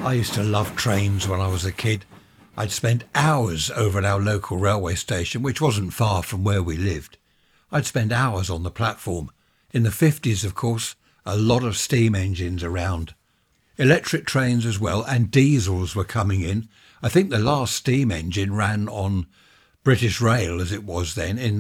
I used to love trains when I was a kid. I'd spend hours over at our local railway station, which wasn't far from where we lived. I'd spend hours on the platform. In the 50s, of course, a lot of steam engines around. Electric trains as well, and diesels were coming in. I think the last steam engine ran on British Rail, as it was then, in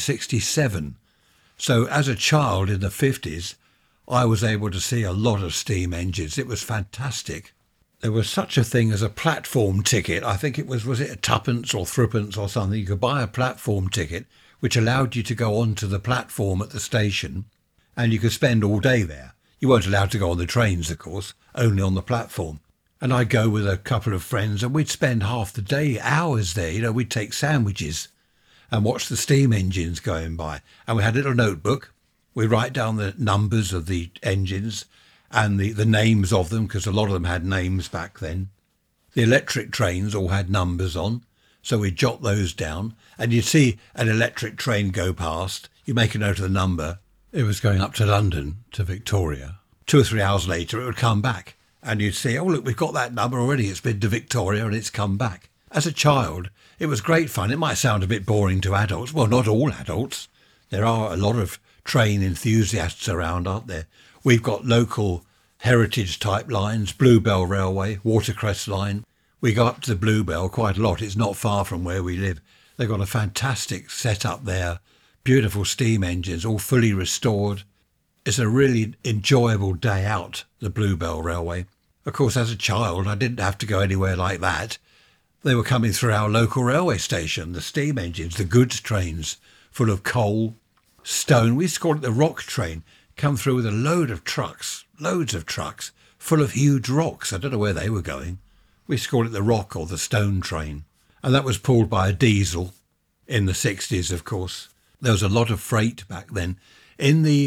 1967. So as a child in the 50s, I was able to see a lot of steam engines. It was fantastic. There was such a thing as a platform ticket. I think it was it a tuppence or threepence or something? You could buy a platform ticket, which allowed you to go onto the platform at the station, and you could spend all day there. You weren't allowed to go on the trains, of course, only on the platform. And I'd go with a couple of friends and we'd spend half the day, hours there. You know, we'd take sandwiches and watch the steam engines going by. And we had a little notebook. We'd write down the numbers of the engines and the names of them, because a lot of them had names back then. The electric trains all had numbers on, so we'd jot those down. And you'd see an electric train go past. You make a note of the number. It was going up to London, to Victoria. 2 or 3 hours later, it would come back. And you'd see, oh, look, we've got that number already. It's been to Victoria and it's come back. As a child, it was great fun. It might sound a bit boring to adults. Well, not all adults. There are a lot of train enthusiasts around, aren't there? We've got local heritage type lines, Bluebell Railway, Watercress Line. We go up to the Bluebell quite a lot. It's not far from where we live. They've got a fantastic setup there. Beautiful steam engines, all fully restored. It's a really enjoyable day out, the Bluebell Railway. Of course, as a child, I didn't have to go anywhere like that. They were coming through our local railway station, the steam engines, the goods trains, full of coal, stone. We used to call it the rock train. Come through with a load of trucks, loads of trucks, full of huge rocks. I don't know where they were going. We used to call it the rock or the stone train. And that was pulled by a diesel in the 60s, of course. There was a lot of freight back then. In the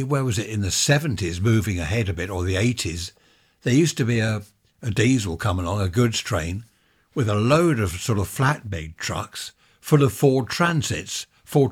70s, moving ahead a bit, or the 80s, there used to be a diesel coming along, a goods train, with a load of sort of flatbed trucks full of Ford Transit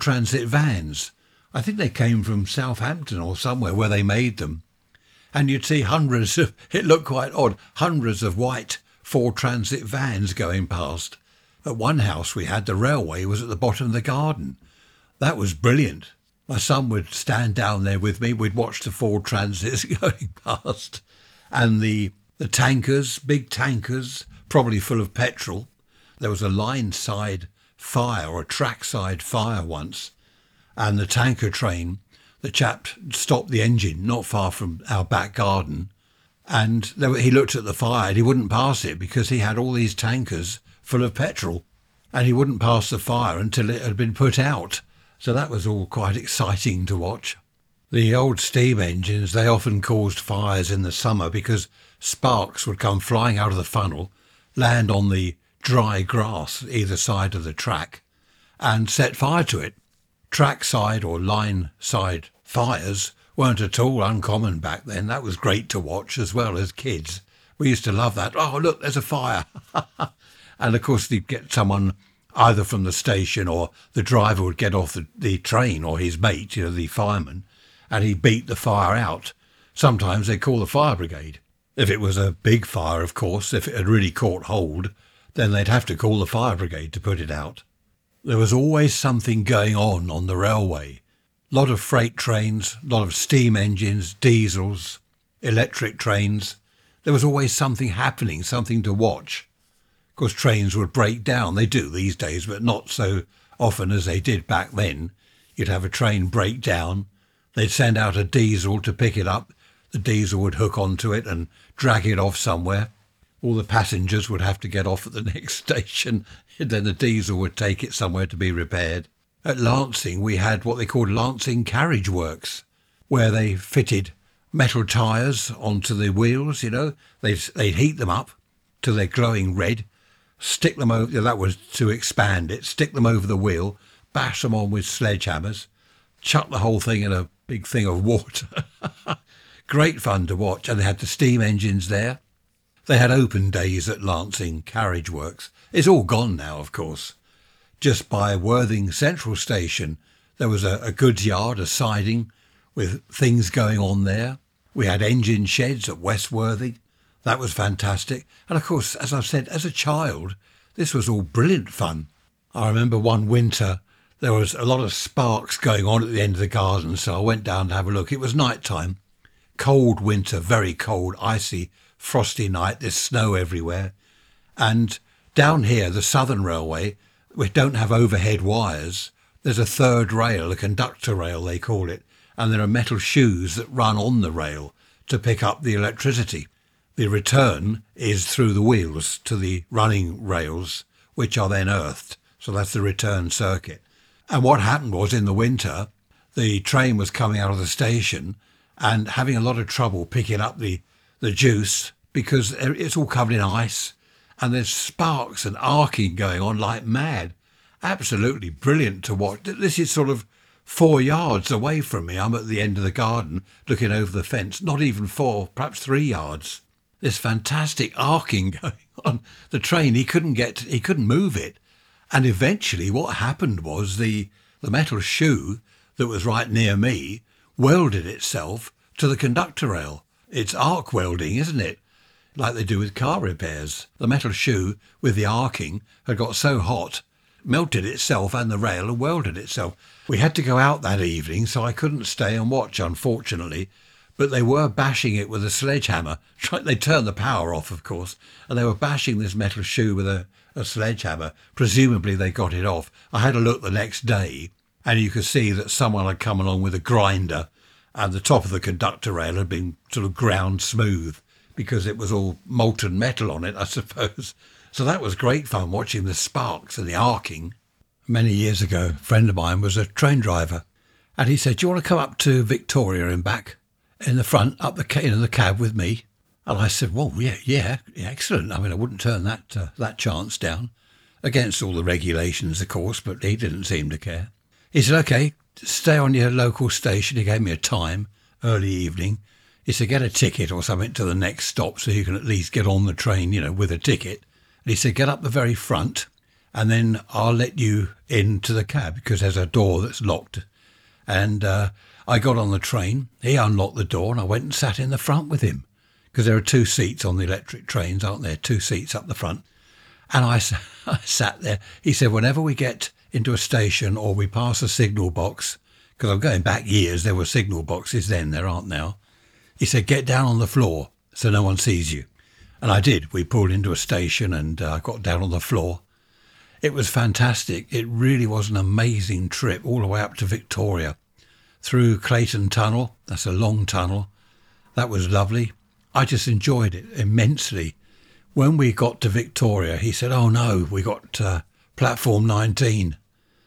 vans. I think they came from Southampton or somewhere where they made them. And you'd see hundreds of, it looked quite odd, hundreds of white Ford Transit vans going past. At one house we had, the railway was at the bottom of the garden. That was brilliant. My son would stand down there with me. We'd watch the Ford Transits going past. And the tankers, big tankers, probably full of petrol. There was a line side fire or a track side fire once. And the tanker train, the chap stopped the engine not far from our back garden. And he looked at the fire and he wouldn't pass it because he had all these tankers full of petrol. And he wouldn't pass the fire until it had been put out. So that was all quite exciting to watch. The old steam engines, they often caused fires in the summer because sparks would come flying out of the funnel, land on the dry grass either side of the track, and set fire to it. Trackside or line side fires weren't at all uncommon back then. That was great to watch as well as kids. We used to love that. Oh, look, there's a fire. And of course, you'd get someone either from the station or the driver would get off the train, or his mate, the fireman, and he'd beat the fire out. Sometimes they'd call the fire brigade. If it was a big fire, of course, if it had really caught hold, then they'd have to call the fire brigade to put it out. There was always something going on the railway. A lot of freight trains, a lot of steam engines, diesels, electric trains. There was always something happening, something to watch. Of course, trains would break down. They do these days, but not so often as they did back then. You'd have a train break down. They'd send out a diesel to pick it up. The diesel would hook onto it and drag it off somewhere. All the passengers would have to get off at the next station. Then the diesel would take it somewhere to be repaired. At Lancing, we had what they called Lancing Carriage Works, where they fitted metal tyres onto the wheels, They'd heat them up till they're glowing red, stick them over, that was to expand it, stick them over the wheel, bash them on with sledgehammers, chuck the whole thing in a big thing of water. Great fun to watch. And they had the steam engines there. They had open days at Lancing Carriage Works. It's all gone now, of course. Just by Worthing Central Station, there was a goods yard, a siding, with things going on there. We had engine sheds at West Worthing. That was fantastic. And of course, as I've said, as a child, this was all brilliant fun. I remember one winter, there was a lot of sparks going on at the end of the garden, so I went down to have a look. It was night time, cold winter, very cold, icy, frosty night. There's snow everywhere. And down here, the Southern Railway, we don't have overhead wires. There's a third rail, a conductor rail they call it, and there are metal shoes that run on the rail to pick up the electricity. The return is through the wheels to the running rails, which are then earthed. So that's the return circuit. And what happened was in the winter, the train was coming out of the station and having a lot of trouble picking up the juice because it's all covered in ice and there's sparks and arcing going on like mad. Absolutely brilliant to watch. This is sort of 4 yards away from me. I'm at the end of the garden looking over the fence, not even 4, perhaps 3 yards. This fantastic arcing going on. The train, he couldn't move it. And eventually what happened was the metal shoe that was right near me welded itself to the conductor rail. It's arc welding, isn't it? Like they do with car repairs. The metal shoe with the arcing had got so hot, melted itself and the rail and welded itself. We had to go out that evening, so I couldn't stay and watch, unfortunately. But they were bashing it with a sledgehammer. They turned the power off, of course, and they were bashing this metal shoe with a sledgehammer. Presumably they got it off. I had a look the next day, and you could see that someone had come along with a grinder, and the top of the conductor rail had been sort of ground smooth because it was all molten metal on it, I suppose. So that was great fun, watching the sparks and the arcing. Many years ago, a friend of mine was a train driver, and he said, "Do you want to come up to Victoria and back in the front, up in the cab with me?" And I said, "Well, yeah, excellent. I mean, I wouldn't turn that chance down, against all the regulations, of course," but he didn't seem to care. He said, "Okay, stay on your local station." He gave me a time, early evening. He said, "Get a ticket or something to the next stop so you can at least get on the train, with a ticket." And he said, "Get up the very front and then I'll let you into the cab because there's a door that's locked." And I got on the train. He unlocked the door and I went and sat in the front with him because there are 2 seats on the electric trains, aren't there? 2 seats up the front. And I sat there. He said, "Whenever we get into a station or we pass a signal box," because I'm going back years, there were signal boxes then, there aren't now. He said, "Get down on the floor so no one sees you." And I did. We pulled into a station and I got down on the floor. It was fantastic. It really was an amazing trip all the way up to Victoria, through Clayton Tunnel. That's a long tunnel. That was lovely. I just enjoyed it immensely. When we got to Victoria, he said, "Oh no, we got platform 19.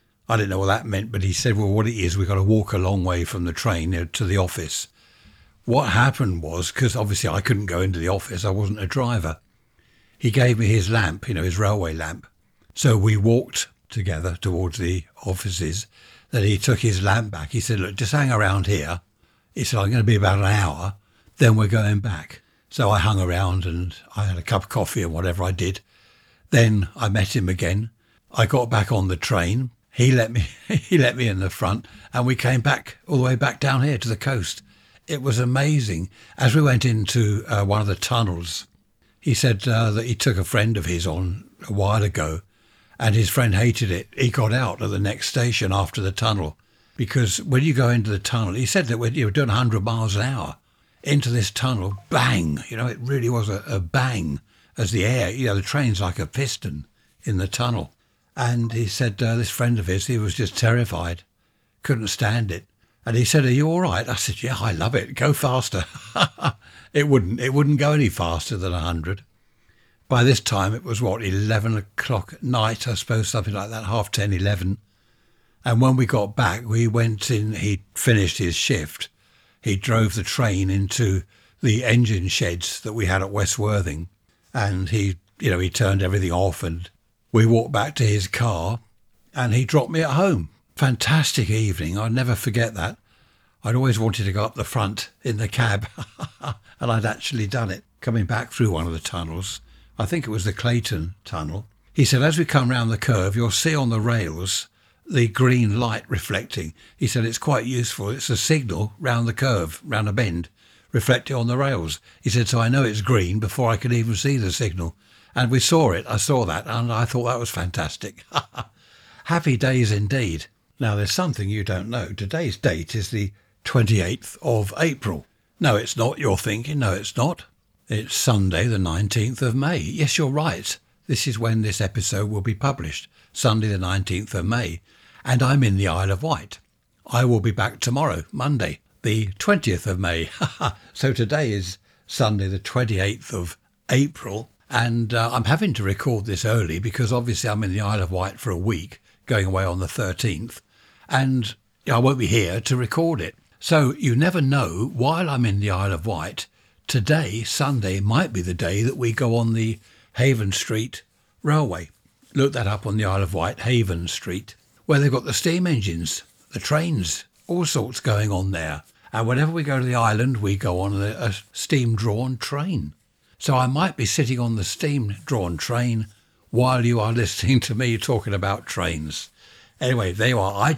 I didn't know what that meant, but he said, "Well, what it is, we've got to walk a long way from the train to the office." What happened was, because obviously I couldn't go into the office, I wasn't a driver, he gave me his lamp, his railway lamp. So we walked together towards the offices. Then he took his lamp back. He said, "Look, just hang around here." He said, "I'm going to be about an hour, then we're going back." So I hung around and I had a cup of coffee and whatever I did. Then I met him again. I got back on the train. He let me in the front and we came back all the way back down here to the coast. It was amazing. As we went into one of the tunnels, he said that he took a friend of his on a while ago and his friend hated it. He got out at the next station after the tunnel because when you go into the tunnel, he said that when you were doing 100 miles an hour into this tunnel, bang, it really was a bang as the air, the train's like a piston in the tunnel. And he said this friend of his, he was just terrified, couldn't stand it. And he said, "Are you all right?" I said, "Yeah, I love it. Go faster." It wouldn't go any faster than 100. By this time, it was 11 o'clock at night, I suppose, something like that, 10:30, 11. And when we got back, we went in, he'd finished his shift. He drove the train into the engine sheds that we had at West Worthing. And he turned everything off and we walked back to his car and he dropped me at home. Fantastic evening. I'd never forget that. I'd always wanted to go up the front in the cab and I'd actually done it, coming back through one of the tunnels. I think it was the Clayton Tunnel. He said, "As we come round the curve, you'll see on the rails the green light reflecting." He said, "It's quite useful. It's a signal round the curve, round a bend, reflected on the rails. He said, so I know it's green before I can even see the signal. And we saw it. I saw that, and I thought that was fantastic. Happy days indeed. Now, there's something you don't know. Today's date is the 28th of April. No, it's not. You're thinking, no, it's not. It's Sunday, the 19th of May. Yes, you're right. This is when this episode will be published, Sunday, the 19th of May. And I'm in the Isle of Wight. I will be back tomorrow, Monday, the 20th of May. So today is Sunday, the 28th of April. And I'm having to record this early because obviously I'm in the Isle of Wight for a week, going away on the 13th. And I won't be here to record it. So you never know, while I'm in the Isle of Wight, today, Sunday, might be the day that we go on the Haven Street Railway. Look that up on the Isle of Wight, Haven Street, where they've got the steam engines, the trains, all sorts going on there. And whenever we go to the island, we go on a steam-drawn train. So I might be sitting on the steam-drawn train while you are listening to me talking about trains. Anyway, there you are.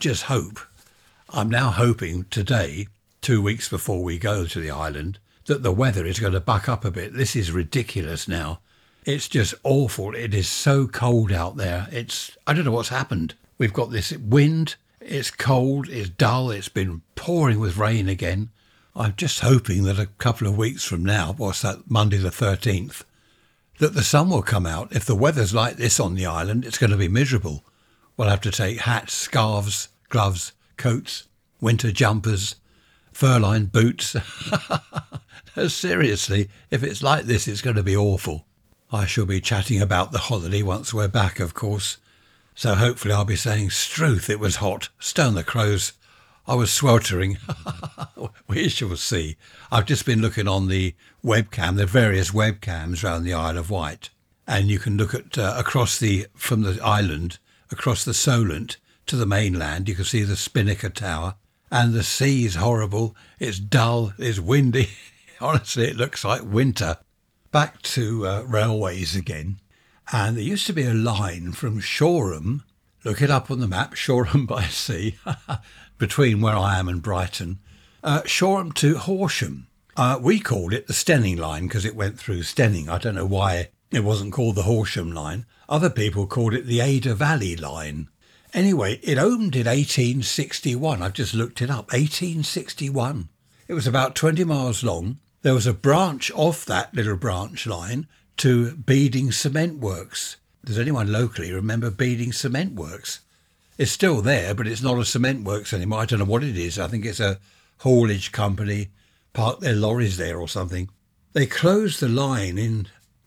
I'm now hoping today, 2 weeks before we go to the island, that the weather is going to buck up a bit. This is ridiculous now. It's just awful. It is so cold out there. I don't know what's happened. We've got this wind. It's cold. It's dull. It's been pouring with rain again. I'm just hoping that a couple of weeks from now, what's that, Monday the 13th, that the sun will come out. If the weather's like this on the island, it's going to be miserable. We'll have to take hats, scarves, gloves, coats, winter jumpers, fur-lined boots. No, seriously, if it's like this, it's going to be awful. I shall be chatting about the holiday once we're back, of course. So hopefully I'll be saying, "Struth, it was hot. Stone the crows. I was sweltering." We shall see. I've just been looking on the webcam, the various webcams around the Isle of Wight. And you can look at from the island, across the Solent to the mainland. You can see the Spinnaker Tower. And the sea's horrible. It's dull. It's windy. Honestly, it looks like winter. Back to railways again. And there used to be a line from Shoreham, look it up on the map, Shoreham by Sea, between where I am and Brighton, Shoreham to Horsham. We called it the Steyning line because it went through Steyning. I don't know why it wasn't called the Horsham line. Other people called it the Ada Valley line. Anyway, it opened in 1861. I've just looked it up. 1861. It was about 20 miles long. There was a branch off that little branch line to Beeding Cement Works. Does anyone locally remember Beeding Cement Works? It's still there, but it's not a cement works anymore. I don't know what it is. I think it's a haulage company, park their lorries there or something. They closed the line in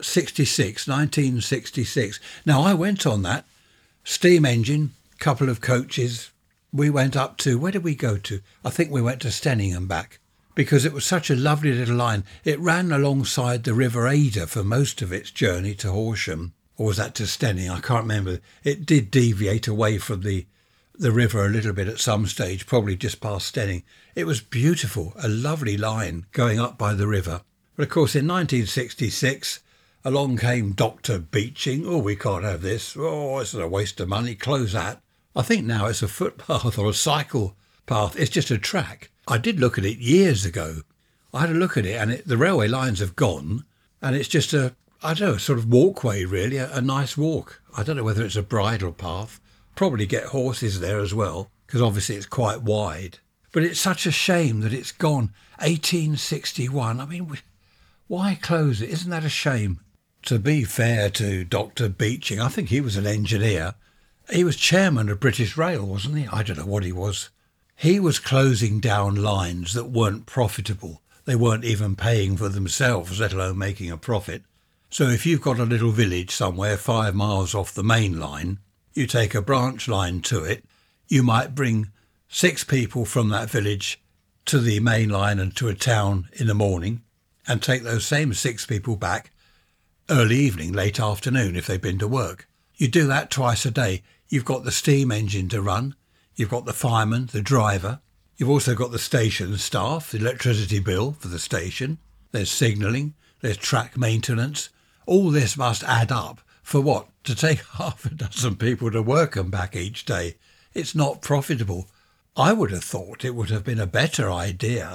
1966. Now, I went on that. Steam engine, couple of coaches. We went up to, where did we go to? I think we went to Steyning and back. Because it was such a lovely little line. It ran alongside the River Ada for most of its journey to Horsham. Or was that to Steyning? I can't remember. It did deviate away from the river a little bit at some stage, probably just past Steyning. It was beautiful, a lovely line going up by the river. But of course, in 1966, along came Dr. Beeching. Oh, we can't have this. Oh, it's a waste of money. Close that. I think now it's a footpath or a cycle path. It's just a track. I did look at it years ago. I had a look at it, and the railway lines have gone, and it's just a sort of walkway, really, a nice walk. I don't know whether it's a bridle path. Probably get horses there as well, because obviously it's quite wide. But it's such a shame that it's gone. 1861. I mean, why close it? Isn't that a shame? To be fair to Dr. Beeching, I think he was an engineer. He was chairman of British Rail, wasn't he? I don't know what he was. He was closing down lines that weren't profitable. They weren't even paying for themselves, let alone making a profit. So if you've got a little village somewhere 5 miles off the main line, you take a branch line to it, you might bring 6 people from that village to the main line and to a town in the morning and take those same 6 people back early evening, late afternoon if they've been to work. You do that twice a day. You've got the steam engine to run. You've got the fireman, the driver. You've also got the station staff, the electricity bill for the station. There's signalling. There's track maintenance. All this must add up for what? To take half a dozen people to work and back each day. It's not profitable. I would have thought it would have been a better idea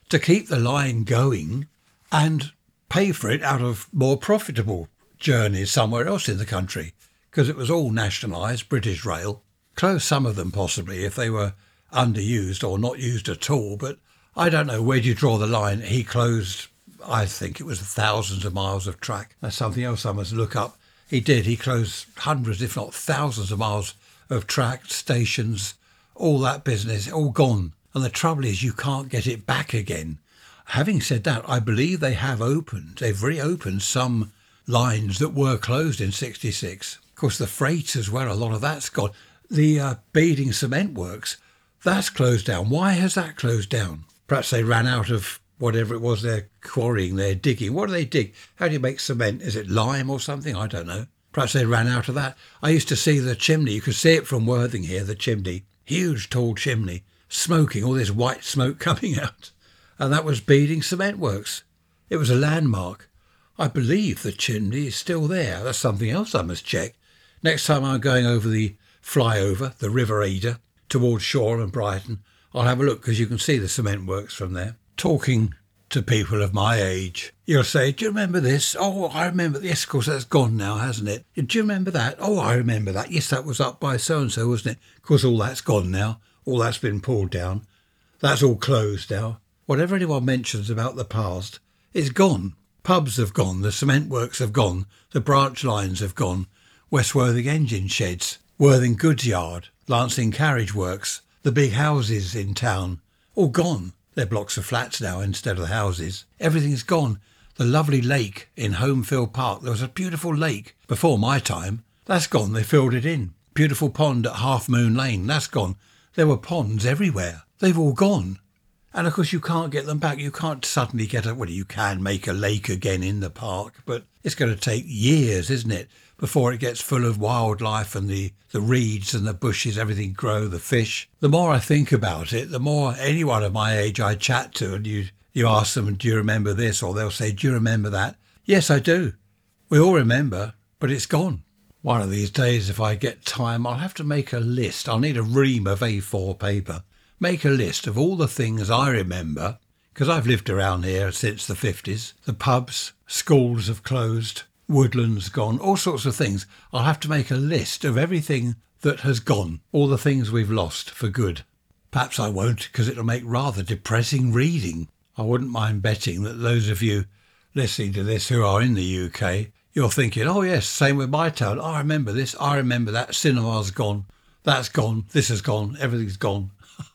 to keep the line going and pay for it out of more profitable journeys somewhere else in the country, because it was all nationalised, British Rail. Closed some of them possibly if they were underused or not used at all, but I don't know, where do you draw the line? He closed, I think it was thousands of miles of track. That's something else I must look up. He did. He closed hundreds, if not thousands of miles of track, stations, all that business, all gone. And the trouble is you can't get it back again. Having said that, I believe they have opened, they've reopened some lines that were closed in 66. Of course, the freight as well, a lot of that's gone. The Beeding Cement Works, that's closed down. Why has that closed down? Perhaps they ran out of whatever it was they're quarrying, they're digging. What do they dig? How do you make cement? Is it lime or something? I don't know. Perhaps they ran out of that. I used to see the chimney. You could see it from Worthing here, the chimney. Huge, tall chimney, smoking, all this white smoke coming out. And that was Beeding Cement Works. It was a landmark. I believe the chimney is still there. That's something else I must check. Next time I'm going over the flyover, the River Eder, towards Shore and Brighton, I'll have a look, because you can see the cement works from there. Talking to people of my age, you'll say, do you remember this? Oh, I remember. Yes, of course, that's gone now, hasn't it? Do you remember that? Oh, I remember that. Yes, that was up by so-and-so, wasn't it? Of course, all that's gone now. All that's been pulled down. That's all closed now. Whatever anyone mentions about the past is gone. Pubs have gone, the cement works have gone, the branch lines have gone, West Worthing engine sheds, Worthing goods yard, Lancing carriage works, the big houses in town, all gone. They're blocks of flats now instead of houses. Everything's gone. The lovely lake in Homefield Park, there was a beautiful lake before my time. That's gone, they filled it in. Beautiful pond at Half Moon Lane, that's gone. There were ponds everywhere. They've all gone. And of course you can't get them back. You can't suddenly you can make a lake again in the park, but it's going to take years, isn't it, before it gets full of wildlife and the reeds and the bushes, everything grow, the fish. The more I think about it, the more anyone of my age I chat to, and you ask them, do you remember this? Or they'll say, do you remember that? Yes, I do. We all remember, but it's gone. One of these days, if I get time, I'll have to make a list. I'll need a ream of A4 paper. Make a list of all the things I remember, because I've lived around here since the 50s. The pubs, schools have closed, woodlands gone, all sorts of things. I'll have to make a list of everything that has gone, all the things we've lost for good. Perhaps I won't, because it'll make rather depressing reading. I wouldn't mind betting that those of you listening to this who are in the UK, you're thinking, oh yes, same with my town. I remember this, I remember that, cinema's gone, that's gone, this has gone, everything's gone.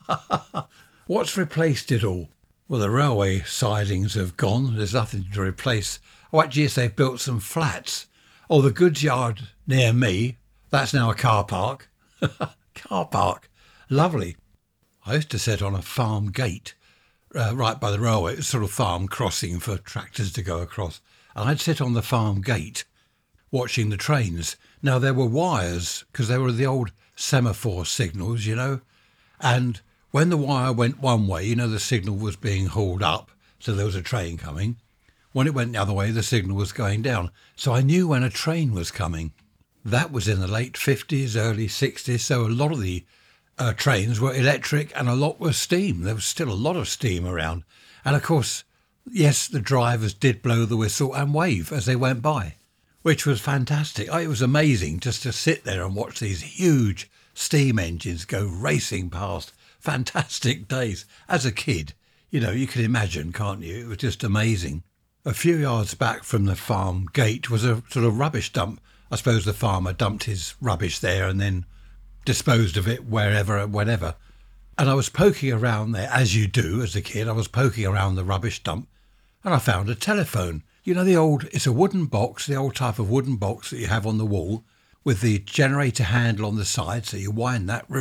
What's replaced it all? Well, the railway sidings have gone. There's nothing to replace. Oh, actually, yes, they've built some flats. Oh, the goods yard near me, that's now a car park. Car park. Lovely. I used to sit on a farm gate right by the railway. It was sort of farm crossing for tractors to go across. And I'd sit on the farm gate watching the trains. Now, there were wires, because they were the old semaphore signals, you know. And when the wire went one way, you know, the signal was being hauled up, so there was a train coming. When it went the other way, the signal was going down. So I knew when a train was coming. That was in the late 50s, early 60s, so a lot of the trains were electric and a lot were steam. There was still a lot of steam around. And of course, yes, the drivers did blow the whistle and wave as they went by, which was fantastic. It was amazing just to sit there and watch these huge steam engines go racing past. Fantastic days. As a kid, you know, you can imagine, can't you? It was just amazing. A few yards back from the farm gate was a sort of rubbish dump. I suppose the farmer dumped his rubbish there and then disposed of it wherever, whenever. And I was poking around there, as you do as a kid. I was poking around the rubbish dump and I found a telephone. You know, it's a wooden box, the old type of wooden box that you have on the wall, with the generator handle on the side, so you wind that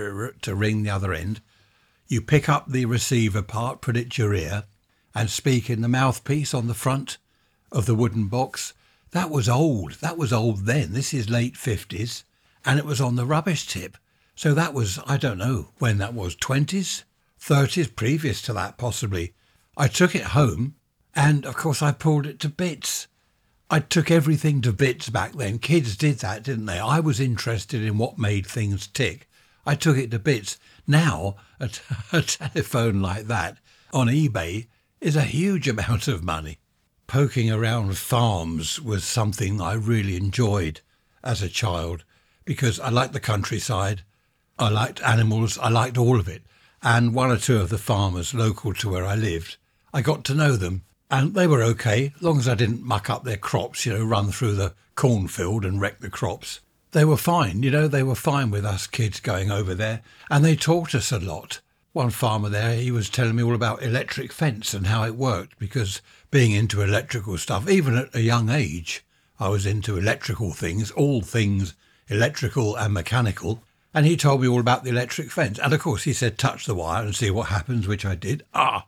to ring the other end. You pick up the receiver part, put it to your ear, and speak in the mouthpiece on the front of the wooden box. That was old. That was old then. This is late 50s, and it was on the rubbish tip. So that was, I don't know when that was, 20s, 30s, previous to that possibly. I took it home, and of course I pulled it to bits. I took everything to bits back then. Kids did that, didn't they? I was interested in what made things tick. I took it to bits. Now, a telephone like that, on eBay is a huge amount of money. Poking around farms was something I really enjoyed as a child because I liked the countryside, I liked animals, I liked all of it. And one or two of the farmers local to where I lived, I got to know them and they were okay, as long as I didn't muck up their crops, run through the cornfield and wreck the crops. They were fine, they were fine with us kids going over there and they taught us a lot. One farmer there, he was telling me all about electric fence and how it worked because being into electrical stuff, even at a young age, I was into electrical things, all things electrical and mechanical. And he told me all about the electric fence. And of course he said, touch the wire and see what happens, which I did.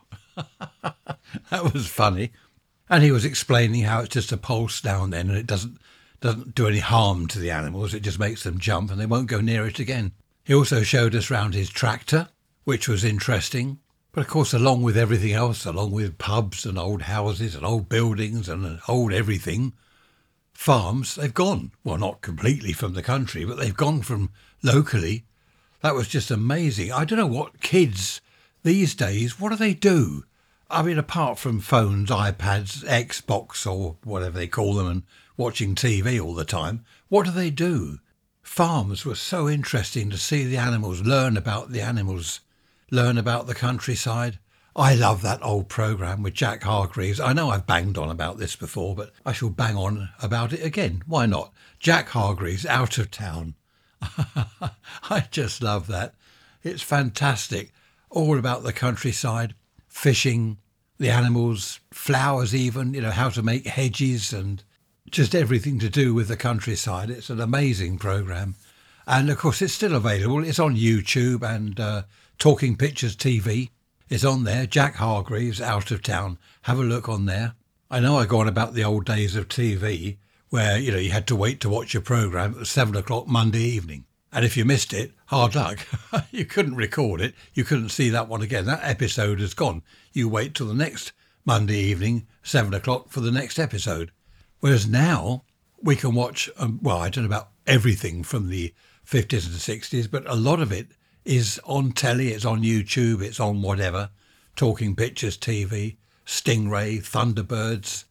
That was funny. And he was explaining how it's just a pulse now and then and it doesn't do any harm to the animals. It just makes them jump and they won't go near it again. He also showed us round his tractor, which was interesting. But of course, along with everything else, along with pubs and old houses and old buildings and old everything, farms, they've gone. Well, not completely from the country, but they've gone from locally. That was just amazing. I don't know what kids these days, what do they do? I mean, apart from phones, iPads, Xbox or whatever they call them and watching TV all the time, what do they do? Farms were so interesting to see the animals, learn about the animals, learn about the countryside. I love that old programme with Jack Hargreaves. I know I've banged on about this before, but I shall bang on about it again. Why not? Jack Hargreaves, Out of Town. I just love that. It's fantastic. All about the countryside, fishing, the animals, flowers even, how to make hedges and just everything to do with the countryside. It's an amazing programme. And of course, it's still available. It's on YouTube and Talking Pictures TV. It's on there. Jack Hargreaves, Out of Town. Have a look on there. I know I go on about the old days of TV where, you had to wait to watch your programme at 7 o'clock Monday evening. And if you missed it, hard luck. You couldn't record it. You couldn't see that one again. That episode is gone. You wait till the next Monday evening, 7 o'clock for the next episode. Whereas now we can watch, I don't know about everything from the 50s and 60s, but a lot of it is on telly, it's on YouTube, it's on whatever, Talking Pictures TV, Stingray, Thunderbirds,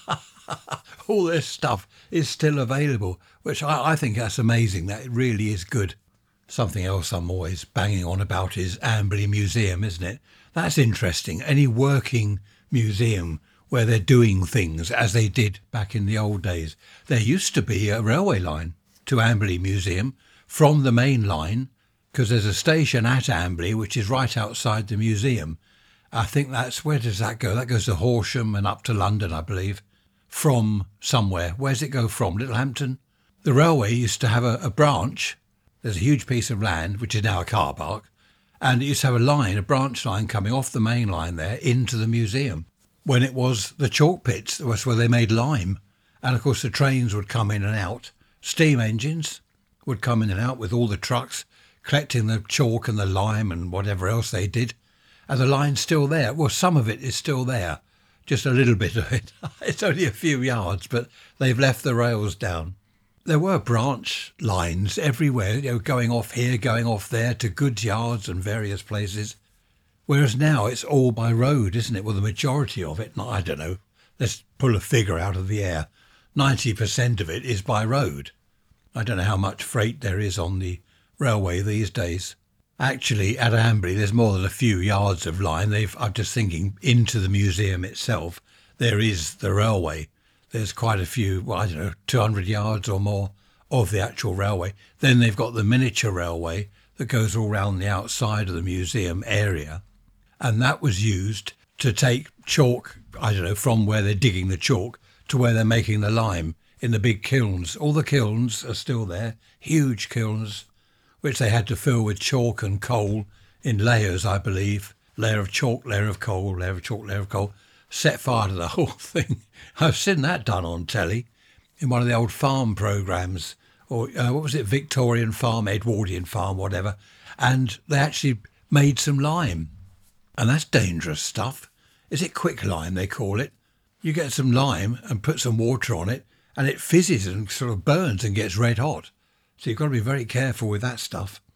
all this stuff is still available, which I think that's amazing, that it really is good. Something else I'm always banging on about is Amberley Museum, isn't it? That's interesting. Any working museum where they're doing things as they did back in the old days. There used to be a railway line to Amberley Museum from the main line, because there's a station at Amberley which is right outside the museum. I think where does that go? That goes to Horsham and up to London, I believe. From somewhere. Where's it go from? Littlehampton? The railway used to have a branch. There's a huge piece of land, which is now a car park, and it used to have a branch line coming off the main line there into the museum. When it was the chalk pits, that's where they made lime. And of course the trains would come in and out. Steam engines would come in and out with all the trucks, collecting the chalk and the lime and whatever else they did. And the line's still there. Well, some of it is still there. Just a little bit of it. It's only a few yards, but they've left the rails down. There were branch lines everywhere, going off here, going off there to goods yards and various places. Whereas now it's all by road, isn't it? Well, the majority of it, I don't know, let's pull a figure out of the air. 90% of it is by road. I don't know how much freight there is on the railway these days. Actually, at Amberley, there's more than a few yards of line. I'm just thinking into the museum itself, there is the railway. There's quite a few, 200 yards or more of the actual railway. Then they've got the miniature railway that goes all round the outside of the museum area. And that was used to take chalk, from where they're digging the chalk to where they're making the lime in the big kilns. All the kilns are still there, huge kilns, which they had to fill with chalk and coal in layers, I believe. Layer of chalk, layer of coal, layer of chalk, layer of coal. Set fire to the whole thing. I've seen that done on telly in one of the old farm programmes, or what was it, Victorian farm, Edwardian farm, whatever. And they actually made some lime. And that's dangerous stuff. Is it quicklime, they call it? You get some lime and put some water on it, and it fizzes and sort of burns and gets red hot. So you've got to be very careful with that stuff.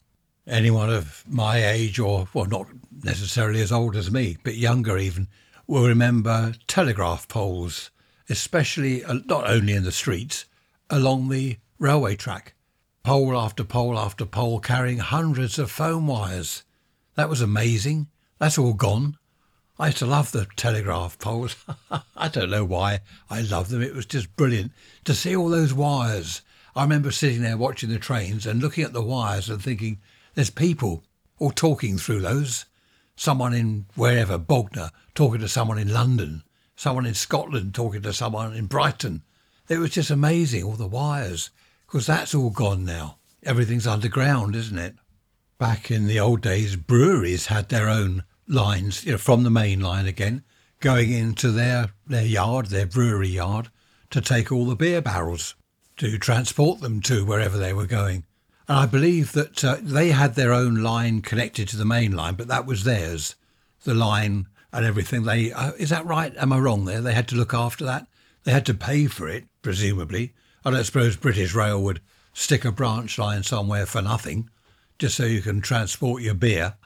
Anyone of my age, or, well, not necessarily as old as me, but younger even, will remember telegraph poles, especially not only in the streets, along the railway track. Pole after pole after pole carrying hundreds of phone wires. That was amazing. That's all gone. I used to love the telegraph poles. I don't know why I loved them. It was just brilliant to see all those wires. I remember sitting there watching the trains and looking at the wires and thinking, there's people all talking through those. Someone in wherever, Bognor, talking to someone in London. Someone in Scotland talking to someone in Brighton. It was just amazing, all the wires. Because that's all gone now. Everything's underground, isn't it? Back in the old days, breweries had their own lines, from the main line again, going into their yard, their brewery yard, to take all the beer barrels, to transport them to wherever they were going. And I believe that they had their own line connected to the main line, but that was theirs, the line and everything. Is that right? Am I wrong there? They had to look after that. They had to pay for it, presumably. I don't suppose British Rail would stick a branch line somewhere for nothing, just so you can transport your beer.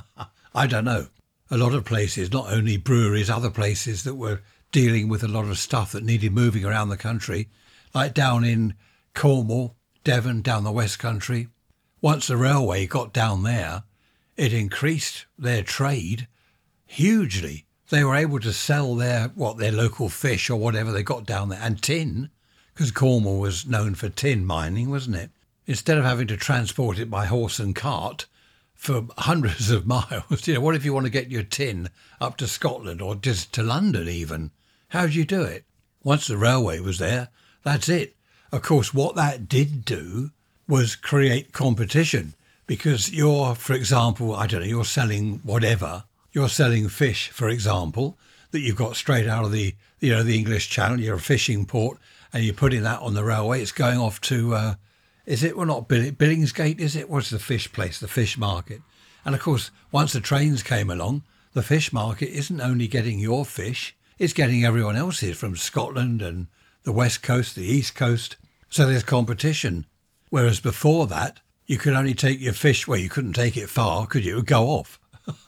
I don't know. A lot of places, not only breweries, other places that were dealing with a lot of stuff that needed moving around the country, like down in Cornwall, Devon, down the West Country. Once the railway got down there, it increased their trade hugely. They were able to sell their local fish or whatever they got down there, and tin, because Cornwall was known for tin mining, wasn't it? Instead of having to transport it by horse and cart for hundreds of miles, what if you want to get your tin up to Scotland or just to London even? How do you do it? Once the railway was there, that's it. Of course, what that did do was create competition, because for example, I don't know, you're selling whatever. You're selling fish, for example, that you've got straight out of the English Channel. You're a fishing port, and you're putting that on the railway. It's going off to, is it? Well, not Billingsgate, is it? What's the fish place, the fish market? And of course, once the trains came along, the fish market isn't only getting your fish, it's getting everyone else's from Scotland and the West Coast, the East Coast. So there's competition. Whereas before that, you could only take your fish, well, you couldn't take it far, could you? It would go off.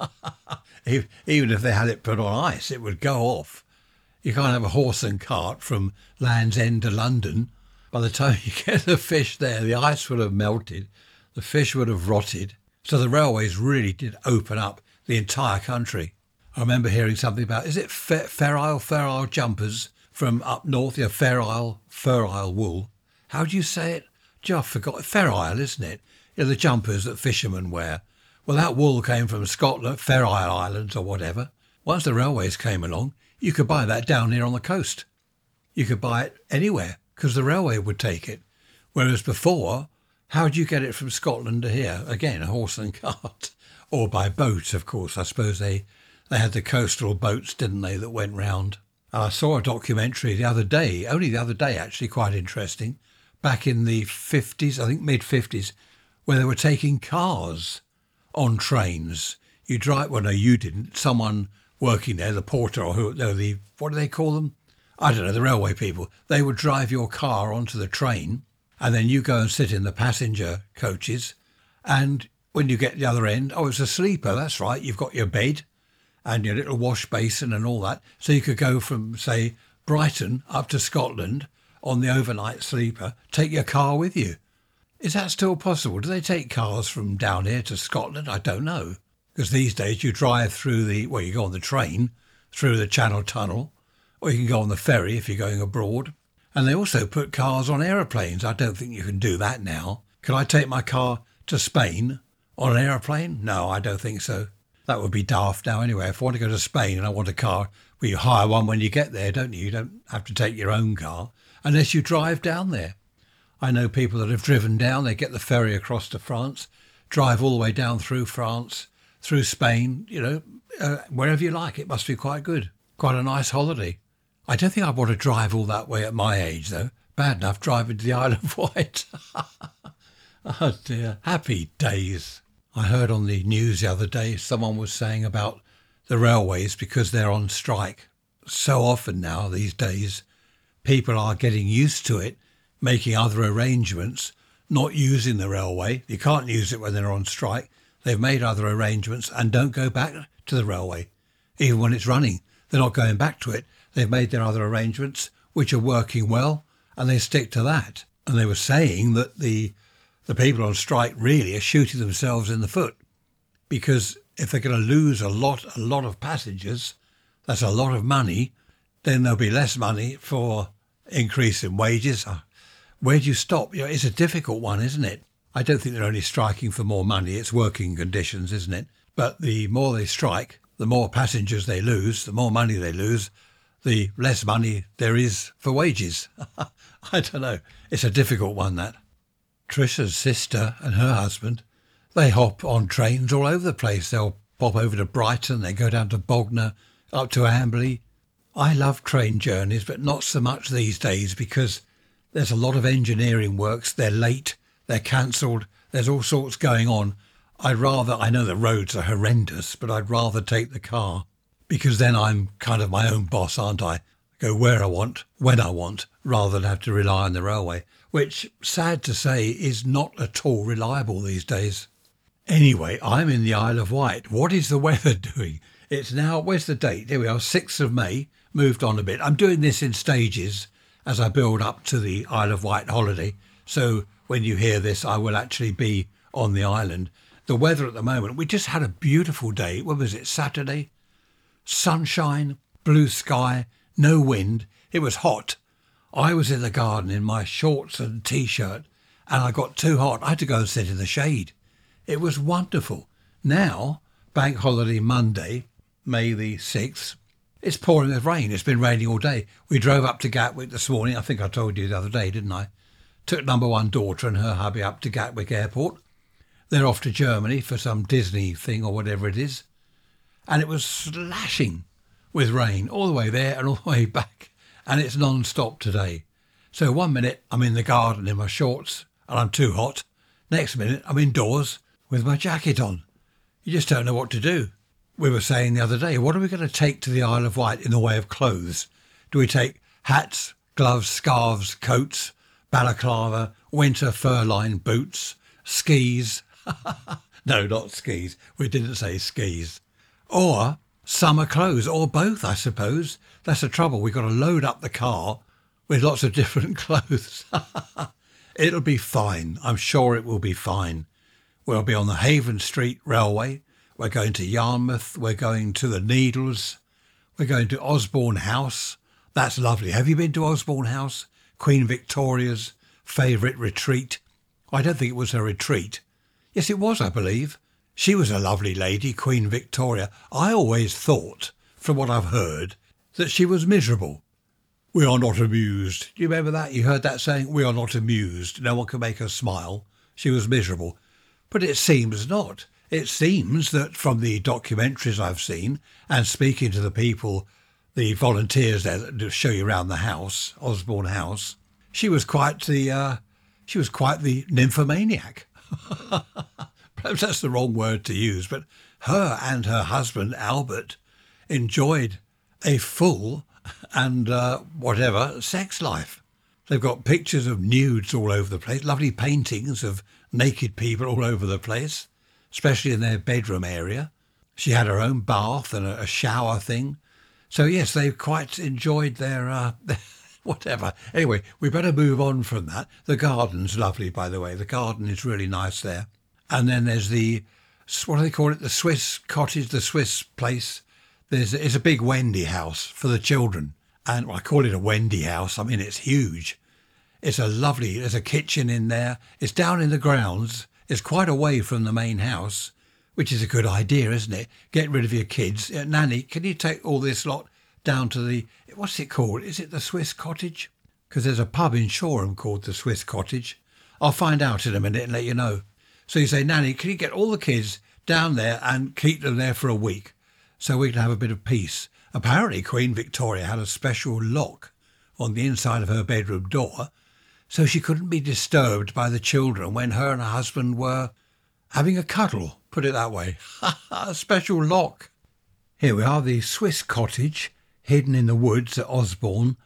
Even if they had it put on ice, it would go off. You can't have a horse and cart from Land's End to London. By the time you get the fish there, the ice would have melted, the fish would have rotted. So the railways really did open up the entire country. I remember hearing something about, is it Fair Isle jumpers from up north? Yeah, Fur Isle wool. How do you say it? Gee, I forgot. Fair Isle, isn't it? The jumpers that fishermen wear. Well, that wool came from Scotland, Fair Isle Islands or whatever. Once the railways came along, you could buy that down here on the coast. You could buy it anywhere because the railway would take it. Whereas before, how do you get it from Scotland to here? Again, a horse and cart. Or by boat, of course. I suppose they had the coastal boats, didn't they, that went round. I saw a documentary only the other day actually, quite interesting, back in the 50s, I think mid-50s, where they were taking cars on trains. You drive, well, no, you didn't. Someone working there, the porter or what do they call them? I don't know, the railway people. They would drive your car onto the train, and then you go and sit in the passenger coaches. And when you get to the other end, it's a sleeper, that's right. You've got your bed and your little wash basin and all that. So you could go from, say, Brighton up to Scotland on the overnight sleeper, take your car with you. Is that still possible? Do they take cars from down here to Scotland? I don't know. Because these days you drive through you go on the train through the Channel Tunnel, or you can go on the ferry if you're going abroad. And they also put cars on aeroplanes. I don't think you can do that now. Can I take my car to Spain on an aeroplane? No, I don't think so. That would be daft now anyway. If I want to go to Spain and I want a car, well, you hire one when you get there, don't you? You don't have to take your own car unless you drive down there. I know people that have driven down. They get the ferry across to France, drive all the way down through France, through Spain, wherever you like. It must be quite good. Quite a nice holiday. I don't think I'd want to drive all that way at my age, though. Bad enough driving to the Isle of Wight. Oh, dear. Happy days. I heard on the news the other day someone was saying about the railways because they're on strike. So often now, these days, people are getting used to it, making other arrangements not using the railway. You can't use it when they're on strike. They've made other arrangements and don't go back to the railway. Even when it's running, they're not going back to it. They've made their other arrangements, which are working well, and they stick to that. And they were saying that the people on strike really are shooting themselves in the foot, because if they're going to lose a lot of passengers, that's a lot of money, then there'll be less money for increase in wages. Where do you stop? It's a difficult one, isn't it? I don't think they're only striking for more money. It's working conditions, isn't it? But the more they strike, the more passengers they lose, the more money they lose, the less money there is for wages. I don't know. It's a difficult one, that. Trisha's sister and her husband, they hop on trains all over the place. They'll pop over to Brighton, they go down to Bognor, up to Amberley. I love train journeys, but not so much these days because there's a lot of engineering works. They're late, they're cancelled, there's all sorts going on. I know the roads are horrendous, but I'd rather take the car because then I'm kind of my own boss, aren't I? Go where I want, when I want, rather than have to rely on the railway, which, sad to say, is not at all reliable these days. Anyway, I'm in the Isle of Wight. What is the weather doing? It's now, where's the date? Here we are, 6th of May, moved on a bit. I'm doing this in stages as I build up to the Isle of Wight holiday. So when you hear this, I will actually be on the island. The weather at the moment, we just had a beautiful day. What was it, Saturday? Sunshine, blue sky, no wind. It was hot. I was in the garden in my shorts and T-shirt and I got too hot. I had to go and sit in the shade. It was wonderful. Now, Bank Holiday Monday, May the 6th, it's pouring with rain. It's been raining all day. We drove up to Gatwick this morning. I think I told you the other day, didn't I? Took number one daughter and her hubby up to Gatwick Airport. They're off to Germany for some Disney thing or whatever it is. And it was slashing with rain all the way there and all the way back. And it's non-stop today. So 1 minute I'm in the garden in my shorts and I'm too hot. Next minute I'm indoors with my jacket on. You just don't know what to do. We were saying the other day, what are we going to take to the Isle of Wight in the way of clothes? Do we take hats, gloves, scarves, coats, balaclava, winter fur-lined boots, skis? No, not skis. We didn't say skis. Or summer clothes, or both, I suppose. That's the trouble. We've got to load up the car with lots of different clothes. It'll be fine. I'm sure it will be fine. We'll be on the Haven Street Railway. We're going to Yarmouth. We're going to the Needles. We're going to Osborne House. That's lovely. Have you been to Osborne House? Queen Victoria's favourite retreat. I don't think it was her retreat. Yes, it was, I believe. She was a lovely lady, Queen Victoria. I always thought, from what I've heard, that she was miserable. We are not amused. Do you remember that? You heard that saying, we are not amused. No one can make us smile. She was miserable. But it seems not. It seems that from the documentaries I've seen and speaking to the people, the volunteers there that show you around the house, Osborne House, she was quite the nymphomaniac. Perhaps that's the wrong word to use, but her and her husband, Albert, enjoyed a full and sex life. They've got pictures of nudes all over the place, lovely paintings of naked people all over the place, especially in their bedroom area. She had her own bath and a shower thing. So, yes, they quite enjoyed their whatever. Anyway, we better move on from that. The garden's lovely, by the way. The garden is really nice there. And then there's the, what do they call it? The Swiss cottage, the Swiss place. It's a big Wendy house for the children. And I call it a Wendy house. I mean, it's huge. There's a kitchen in there. It's down in the grounds. It's quite away from the main house, which is a good idea, isn't it? Get rid of your kids. Nanny, can you take all this lot down to the, what's it called? Is it the Swiss Cottage? Because there's a pub in Shoreham called the Swiss Cottage. I'll find out in a minute and let you know. So you say, Nanny, can you get all the kids down there and keep them there for a week so we can have a bit of peace? Apparently Queen Victoria had a special lock on the inside of her bedroom door so she couldn't be disturbed by the children when her and her husband were having a cuddle, put it that way. A special lock. Here we are, the Swiss Cottage, hidden in the woods at Osborne,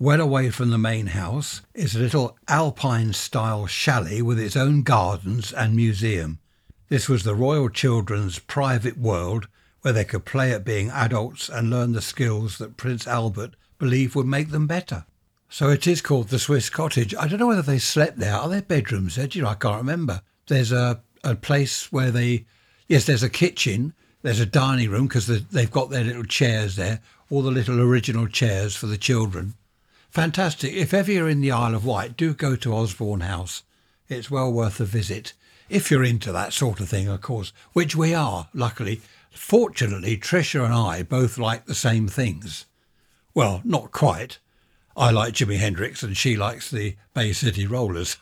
Well away from the main house is a little Alpine-style chalet with its own gardens and museum. This was the royal children's private world where they could play at being adults and learn the skills that Prince Albert believed would make them better. So it is called the Swiss Cottage. I don't know whether they slept there. Are there bedrooms there? Do you know, I can't remember. There's a place where there's a kitchen, there's a dining room because they've got their little chairs there, all the little original chairs for the children. Fantastic. If ever you're in the Isle of Wight, do go to Osborne House. It's well worth a visit. If you're into that sort of thing, of course, which we are, luckily. Fortunately, Tricia and I both like the same things. Well, not quite. I like Jimi Hendrix and she likes the Bay City Rollers.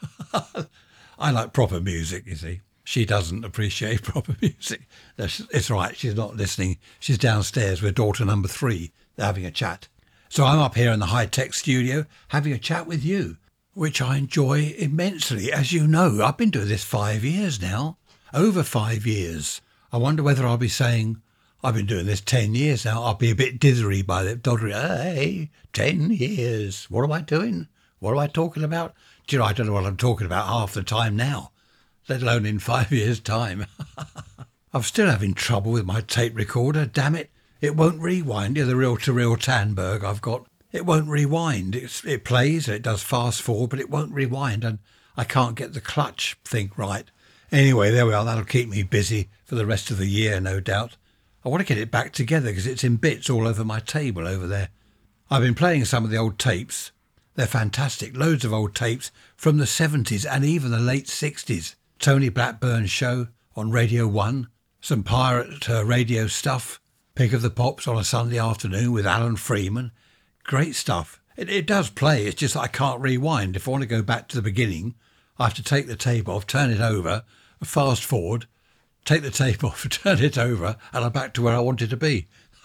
I like proper music, you see. She doesn't appreciate proper music. It's right, she's not listening. She's downstairs with daughter number 3. They're having a chat. So I'm up here in the high-tech studio having a chat with you, which I enjoy immensely. As you know, I've been doing this 5 years now. Over 5 years. I wonder whether I'll be saying, I've been doing this 10 years now. I'll be a bit dithery by the doddery. Hey, 10 years. What am I doing? What am I talking about? Do you know, I don't know what I'm talking about half the time now, let alone in 5 years' time. I'm still having trouble with my tape recorder. Damn it. It won't rewind. Yeah, the reel-to-reel Tandberg I've got. It won't rewind. It plays, it does fast forward, but it won't rewind. And I can't get the clutch thing right. Anyway, there we are. That'll keep me busy for the rest of the year, no doubt. I want to get it back together because it's in bits all over my table over there. I've been playing some of the old tapes. They're fantastic. Loads of old tapes from the 70s and even the late 60s. Tony Blackburn's show on Radio 1. Some pirate radio stuff. Pick of the Pops on a Sunday afternoon with Alan Freeman. Great stuff. It does play. It's just that I can't rewind. If I want to go back to the beginning, I have to take the tape off, turn it over, fast forward, take the tape off, turn it over, and I'm back to where I wanted to be.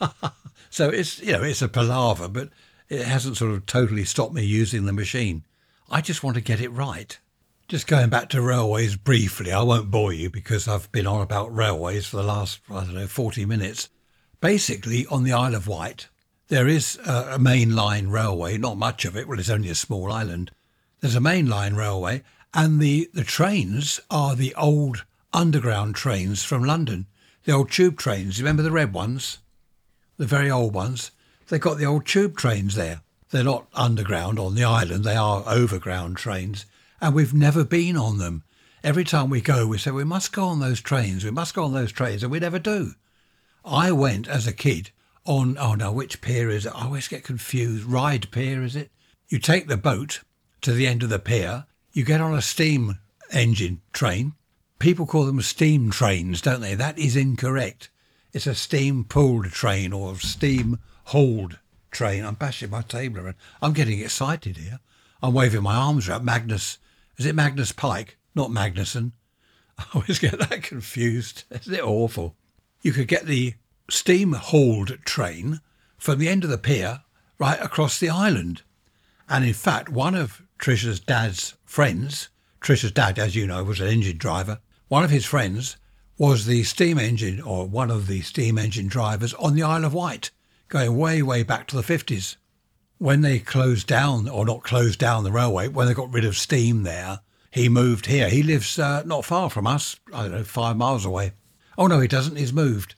So it's a palaver, but it hasn't sort of totally stopped me using the machine. I just want to get it right. Just going back to railways briefly, I won't bore you because I've been on about railways for the last, 40 minutes. Basically, on the Isle of Wight, there is a mainline railway, not much of it, well, it's only a small island. There's a mainline railway, and the trains are the old underground trains from London, the old tube trains. You remember the red ones? The very old ones. They've got the old tube trains there. They're not underground on the island, they are overground trains, and we've never been on them. Every time we go, we say, we must go on those trains, and we never do. I went as a kid on, which pier is it? I always get confused. Ryde Pier, is it? You take the boat to the end of the pier, you get on a steam engine train. People call them steam trains, don't they? That is incorrect. It's a steam-pulled train or steam-hauled train. I'm bashing my table around. I'm getting excited here. I'm waving my arms around. Magnus, is it Magnus Pike? Not Magnuson. I always get that confused. Isn't it awful? You could get the steam-hauled train from the end of the pier right across the island. And in fact, one of Tricia's dad's friends, Tricia's dad, as you know, was an engine driver. One of his friends was the steam engine, or one of the steam engine drivers on the Isle of Wight, going way, way back to the 50s. When they closed down, or not closed down the railway, when they got rid of steam there, he moved here. He lives not far from us, 5 miles away. Oh, no, he doesn't. He's moved.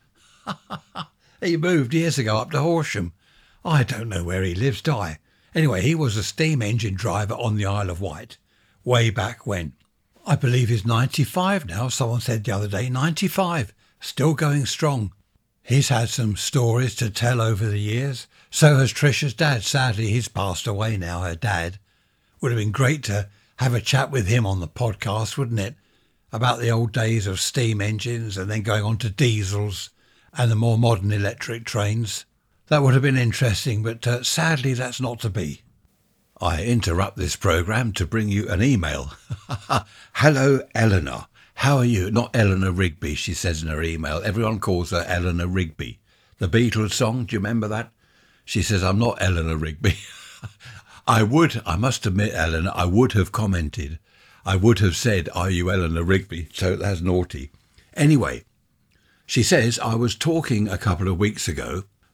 He moved years ago up to Horsham. I don't know where he lives, do I? Anyway, he was a steam engine driver on the Isle of Wight, way back when. I believe he's 95 now. Someone said the other day, 95, still going strong. He's had some stories to tell over the years. So has Tricia's dad. Sadly, he's passed away now, her dad. Would have been great to have a chat with him on the podcast, wouldn't it? About the old days of steam engines and then going on to diesels and the more modern electric trains. That would have been interesting, but sadly that's not to be. I interrupt this programme to bring you an email. Hello, Eleanor. How are you? Not Eleanor Rigby, she says in her email. Everyone calls her Eleanor Rigby. The Beatles song, do you remember that? She says, I'm not Eleanor Rigby. I must admit, Eleanor, I would have commented. I would have said, are you Eleanor Rigby? So that's naughty. Anyway, she says, I was talking a couple of weeks ago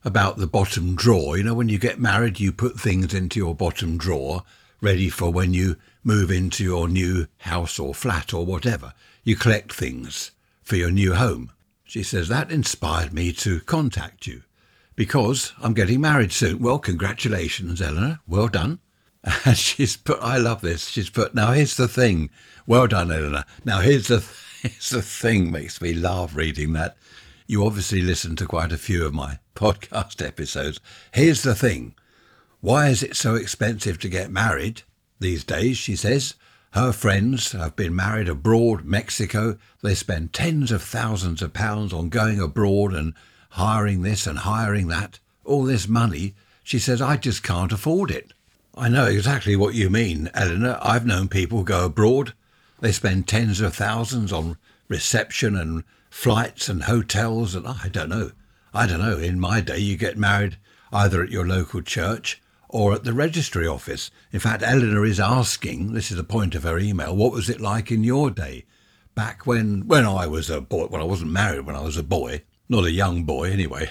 about the bottom drawer. You know, when you get married, you put things into your bottom drawer ready for when you move into your new house or flat or whatever. You collect things for your new home. She says, that inspired me to contact you because I'm getting married soon. Well, congratulations, Eleanor. Well done. And she's put, I love this. She's put, now here's the thing. Well done, Eleanor. Now here's the thing. Makes me laugh reading that. You obviously listened to quite a few of my podcast episodes. Here's the thing. Why is it so expensive to get married these days? She says her friends have been married abroad, Mexico. They spend tens of thousands of pounds on going abroad and hiring this and hiring that. All this money. She says, I just can't afford it. I know exactly what you mean, Eleanor. I've known people go abroad. They spend tens of thousands on reception and flights and hotels, and I don't know. In my day, you get married either at your local church or at the registry office. In fact, Eleanor is asking, this is the point of her email, what was it like in your day? Back when I was a boy, when I wasn't married, when I was a boy, not a young boy anyway.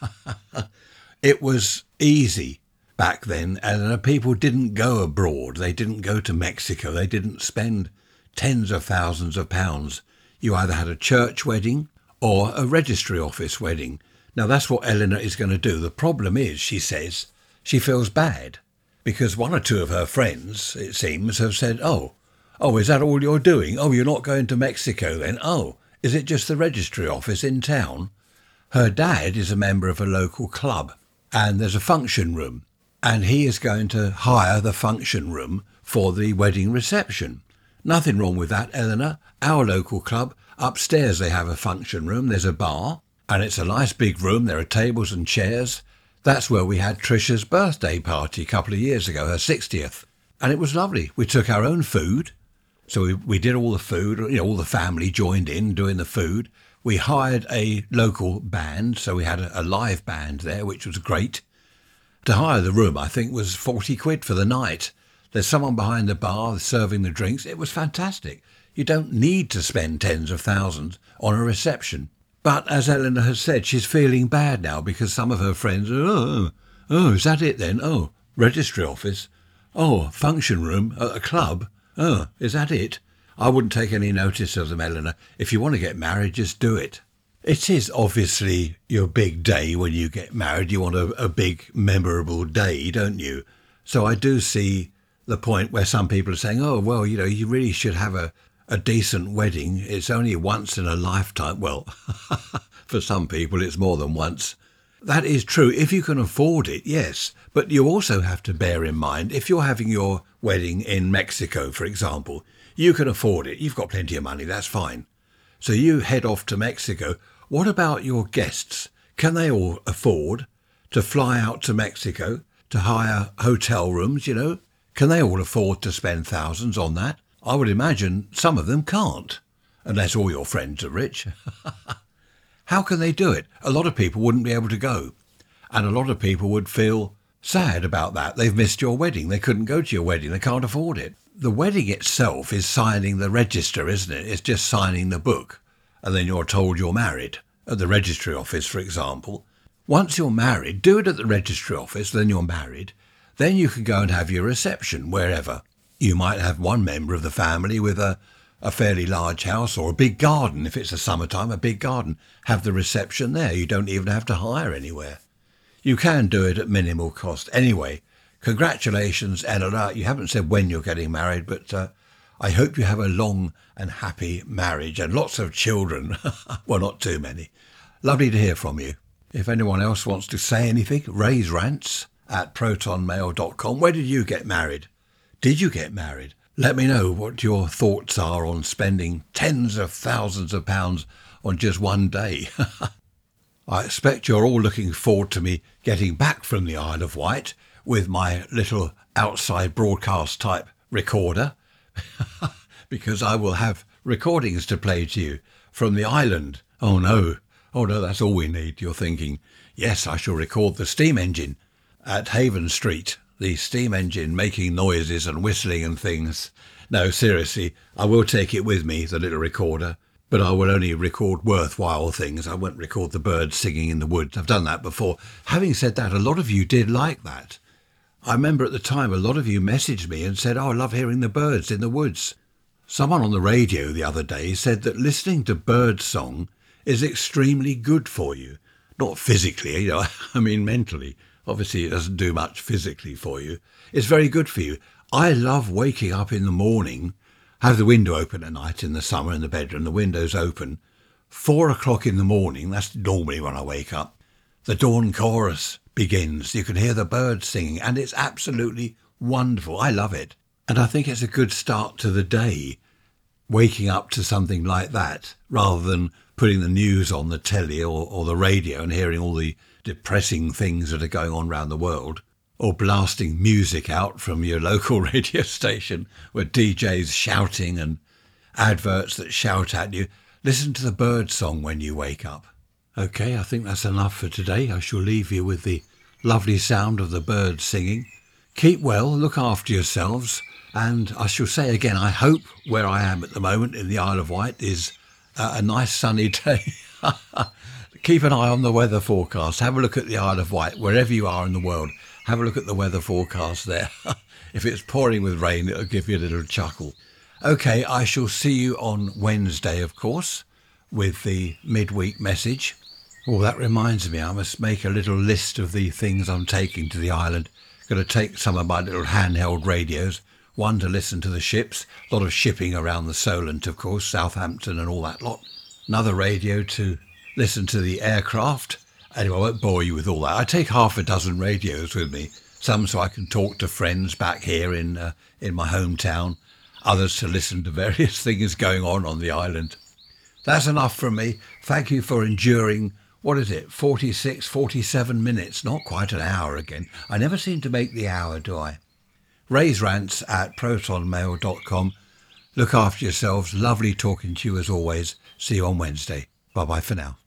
It was easy back then, Eleanor. People didn't go abroad. They didn't go to Mexico. They didn't spend tens of thousands of pounds. You either had a church wedding or a registry office wedding. Now, that's what Eleanor is going to do. The problem is, she says, she feels bad because one or two of her friends, it seems, have said, oh, is that all you're doing? Oh, you're not going to Mexico then? Oh, is it just the registry office in town? Her dad is a member of a local club and there's a function room and he is going to hire the function room for the wedding reception. Nothing wrong with that, Eleanor. Our local club, upstairs they have a function room, there's a bar, and it's a nice big room, there are tables and chairs. That's where we had Trisha's birthday party a couple of years ago, her 60th. And it was lovely. We took our own food, so we did all the food, all the family joined in doing the food. We hired a local band, so we had a live band there, which was great. To hire the room, I think, was 40 quid for the night. There's someone behind the bar serving the drinks. It was fantastic. You don't need to spend tens of thousands on a reception. But as Eleanor has said, she's feeling bad now because some of her friends are, is that it then? Oh, registry office. Oh, function room at a club. Oh, is that it? I wouldn't take any notice of them, Eleanor. If you want to get married, just do it. It is obviously your big day when you get married. You want a big, memorable day, don't you? So I do see the point where some people are saying, oh, well, you really should have a decent wedding. It's only once in a lifetime. Well, for some people, it's more than once. That is true. If you can afford it, yes. But you also have to bear in mind, if you're having your wedding in Mexico, for example, you can afford it. You've got plenty of money. That's fine. So you head off to Mexico. What about your guests? Can they all afford to fly out to Mexico, to hire hotel rooms, Can they all afford to spend thousands on that? I would imagine some of them can't, unless all your friends are rich. How can they do it? A lot of people wouldn't be able to go. And a lot of people would feel sad about that. They've missed your wedding. They couldn't go to your wedding. They can't afford it. The wedding itself is signing the register, isn't it? It's just signing the book. And then you're told you're married. At the registry office, for example. Once you're married, do it at the registry office, then you're married. Then you can go and have your reception wherever. You might have one member of the family with a fairly large house or a big garden. If it's the summertime, a big garden. Have the reception there. You don't even have to hire anywhere. You can do it at minimal cost. Anyway, congratulations, Eleanor. You haven't said when you're getting married, but I hope you have a long and happy marriage and lots of children. Well, not too many. Lovely to hear from you. If anyone else wants to say anything, raise rants at protonmail.com. Where did you get married? Did you get married? Let me know what your thoughts are on spending tens of thousands of pounds on just one day. I expect you're all looking forward to me getting back from the Isle of Wight with my little outside broadcast type recorder because I will have recordings to play to you from the island. Oh no, that's all we need. You're thinking, yes, I shall record the steam engine at Haven Street, the steam engine making noises and whistling and things. No, seriously, I will take it with me, the little recorder. but I will only record worthwhile things. I won't record the birds singing in the woods. I've done that before. Having said that, a lot of you did like that. I remember at the time a lot of you messaged me and said, I love hearing the birds in the woods. Someone on the radio the other day said that listening to bird song is extremely good for you. Not physically, I mean mentally. Obviously, it doesn't do much physically for you. It's very good for you. I love waking up in the morning, have the window open at night in the summer in the bedroom, the window's open. 4 o'clock in the morning, that's normally when I wake up. The dawn chorus begins. You can hear the birds singing, and it's absolutely wonderful. I love it. And I think it's a good start to the day, waking up to something like that, rather than putting the news on the telly or the radio and hearing all the depressing things that are going on around the world, or blasting music out from your local radio station with DJs shouting and adverts that shout at you. Listen to the bird song when you wake up. Okay, I think that's enough for today. I shall leave you with the lovely sound of the birds singing. Keep well, look after yourselves, and I shall say again, I hope where I am at the moment in the Isle of Wight is a nice sunny day. Keep an eye on the weather forecast. Have a look at the Isle of Wight, wherever you are in the world. Have a look at the weather forecast there. If it's pouring with rain, it'll give you a little chuckle. Okay, I shall see you on Wednesday, of course, with the midweek message. Oh, that reminds me, I must make a little list of the things I'm taking to the island. Going to take some of my little handheld radios, one to listen to the ships, a lot of shipping around the Solent, of course, Southampton and all that lot. Another radio to listen to the aircraft. Anyway, I won't bore you with all that. I take half a dozen radios with me, some so I can talk to friends back here in my hometown, others to listen to various things going on the island. That's enough from me. Thank you for enduring, 46, 47 minutes, not quite an hour again. I never seem to make the hour, do I? Ray's Rants at protonmail.com. Look after yourselves. Lovely talking to you as always. See you on Wednesday. Bye-bye for now.